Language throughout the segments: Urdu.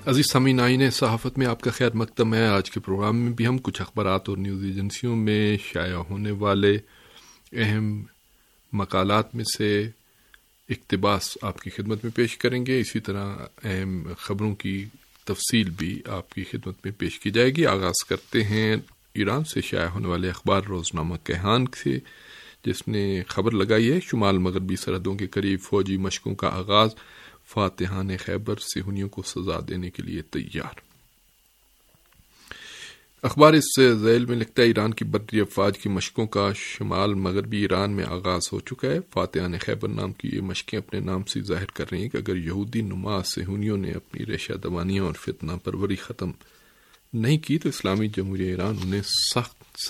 عزیز سامعین، آئین صحافت میں آپ کا خیر مقدم ہے۔ آج کے پروگرام میں بھی ہم کچھ اخبارات اور نیوز ایجنسیوں میں شائع ہونے والے اہم مقالات میں سے اقتباس آپ کی خدمت میں پیش کریں گے۔ اسی طرح اہم خبروں کی تفصیل بھی آپ کی خدمت میں پیش کی جائے گی۔ آغاز کرتے ہیں ایران سے شائع ہونے والے اخبار روزنامہ کیہان سے، جس نے خبر لگائی ہے شمال مغربی سرحدوں کے قریب فوجی مشقوں کا آغاز، فاتحان خیبر صہیونیوں کو سزا دینے کے لیے تیار۔ اخبار اس ذیل میں لکھتا ہے ایران کی بری افواج کی مشقوں کا شمال مغربی ایران میں آغاز ہو چکا ہے۔ فاتحان خیبر نام کی یہ مشقیں اپنے نام سے ظاہر کر رہی ہیں کہ اگر یہودی نما صہیونیوں نے اپنی ریشہ دوانیاں اور فتنہ پروری ختم نہیں کی تو اسلامی جمہوریہ ایران انہیں سخت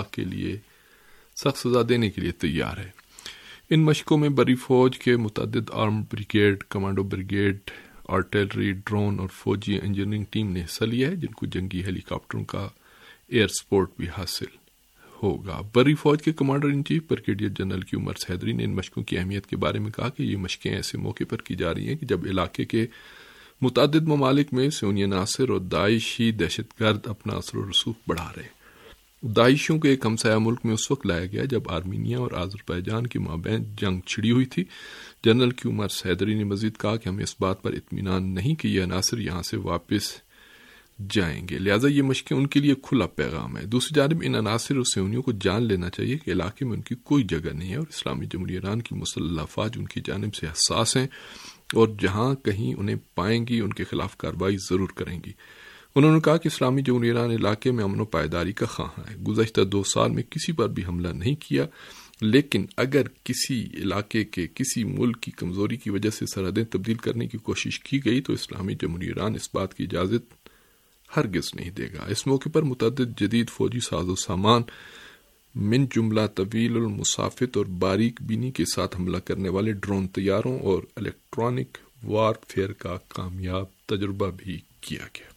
سزا دینے کے لیے تیار ہے۔ ان مشقوں میں بری فوج کے متعدد armed brigade, commando brigade, artillery, drone اور فوجی انجینئرنگ ٹیم نے حصہ لیا ہے، جن کو جنگی ہیلی کاپٹروں کا ایئر سپورٹ بھی حاصل ہوگا۔ بری فوج کے commander in chief brigadier general Qamar Haidari نے ان مشقوں کی اہمیت کے بارے میں کہا کہ یہ مشقیں ایسے موقع پر کی جا رہی ہیں کہ جب علاقے کے متعدد ممالک میں صہیونی عناصر اور داعشی دہشت گرد اپنا اثر و رسوخ بڑھا رہے ہیں۔ داعشیوں کے ایک ہمسایہ ملک میں اس وقت لایا گیا جب آرمینیا اور آذربائیجان کے مابین جنگ چھڑی ہوئی تھی۔ جنرل قمر حیدری نے مزید کہا کہ ہمیں اس بات پر اطمینان نہیں کہ یہ عناصر یہاں سے واپس جائیں گے، لہٰذا یہ مشقیں ان کے لیے کھلا پیغام ہے۔ دوسری جانب ان عناصر اور صہیونیوں کو جان لینا چاہیے کہ علاقے میں ان کی کوئی جگہ نہیں ہے اور اسلامی جمہوریہ ایران کی مسلح افواج ان کی جانب سے حساس ہیں اور جہاں کہیں انہیں پائیں گی ان کے خلاف کارروائی ضرور کریں گی۔ انہوں نے کہا کہ اسلامی جمہوریہ ایران علاقے میں امن و پائیداری کا خواہاں ہے، گزشتہ 2 سال میں کسی پر بھی حملہ نہیں کیا، لیکن اگر کسی علاقے کے کسی ملک کی کمزوری کی وجہ سے سرحدیں تبدیل کرنے کی کوشش کی گئی تو اسلامی جمہوریہ ایران اس بات کی اجازت ہرگز نہیں دے گا۔ اس موقع پر متعدد جدید فوجی ساز و سامان من جملہ طویل المسافت اور باریک بینی کے ساتھ حملہ کرنے والے ڈرون طیاروں اور الیکٹرانک وار فیئر کا کامیاب تجربہ بھی کیا گیا۔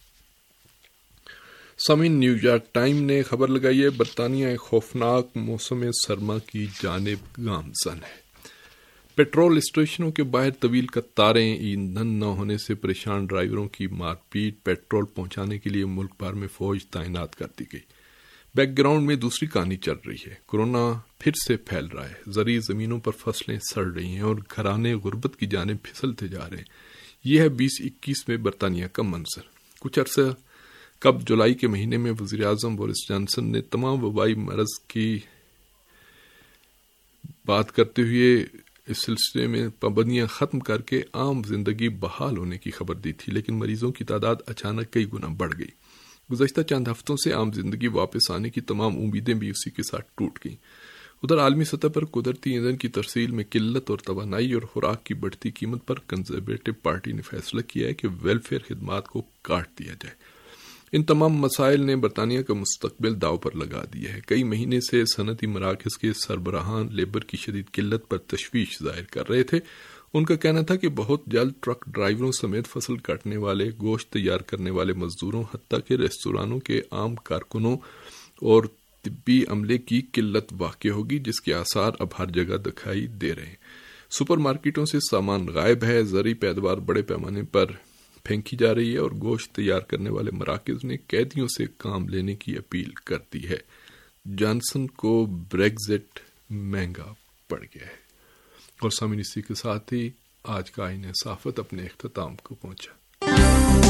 سامعین، نیو یارک ٹائم نے خبر لگائی ہے برطانیہ ایک خوفناک موسم سرما کی جانب گامزن ہے۔ پیٹرول اسٹیشنوں کے باہر طویل قطاریں، ایندھن نہ ہونے سے پریشان ڈرائیوروں کی مار پیٹ، پیٹرول پہنچانے کے لیے ملک بھر میں فوج تعینات کر دی گئی۔ بیک گراؤنڈ میں دوسری کہانی چل رہی ہے۔ کورونا پھر سے پھیل رہا ہے، زرعی زمینوں پر فصلیں سڑ رہی ہیں اور گھرانے غربت کی جانب پھسلتے جا رہے ہیں۔ یہ ہے 2021 میں برطانیہ کا منظر۔ کچھ عرصہ قبل جولائی کے مہینے میں وزیر اعظم بورس جانسن نے تمام وبائی مرض کی بات کرتے ہوئے اس سلسلے میں پابندیاں ختم کر کے عام زندگی بحال ہونے کی خبر دی تھی، لیکن مریضوں کی تعداد اچانک کئی گنا بڑھ گئی۔ گزشتہ چند ہفتوں سے عام زندگی واپس آنے کی تمام امیدیں بھی اسی کے ساتھ ٹوٹ گئیں۔ ادھر عالمی سطح پر قدرتی ایندھن کی ترسیل میں قلت اور توانائی اور خوراک کی بڑھتی قیمت پر کنزرویٹو پارٹی نے فیصلہ کیا ہے کہ ویلفیئر خدمات کو کاٹ دیا جائے۔ ان تمام مسائل نے برطانیہ کا مستقبل داؤ پر لگا دیا ہے۔ کئی مہینے سے صنعتی مراکز کے سربراہان لیبر کی شدید قلت پر تشویش ظاہر کر رہے تھے۔ ان کا کہنا تھا کہ بہت جلد ٹرک ڈرائیوروں سمیت فصل کاٹنے والے، گوشت تیار کرنے والے مزدوروں، حتیٰ کہ ریستورانوں کے عام کارکنوں اور طبی عملے کی قلت واقع ہوگی، جس کے آثار اب ہر جگہ دکھائی دے رہے ہیں۔ سپر مارکیٹوں سے سامان غائب ہے، زرعی پیداوار بڑے پیمانے پر پھینکی جا رہی ہے اور گوشت تیار کرنے والے مراکز نے قیدیوں سے کام لینے کی اپیل کر دی ہے۔ جانسن کو بریگزٹ مہنگا پڑ گیا ہے۔ اور سامعین، اسی کے ساتھ ہی آج کا آئین صحافت اپنے اختتام کو پہنچا۔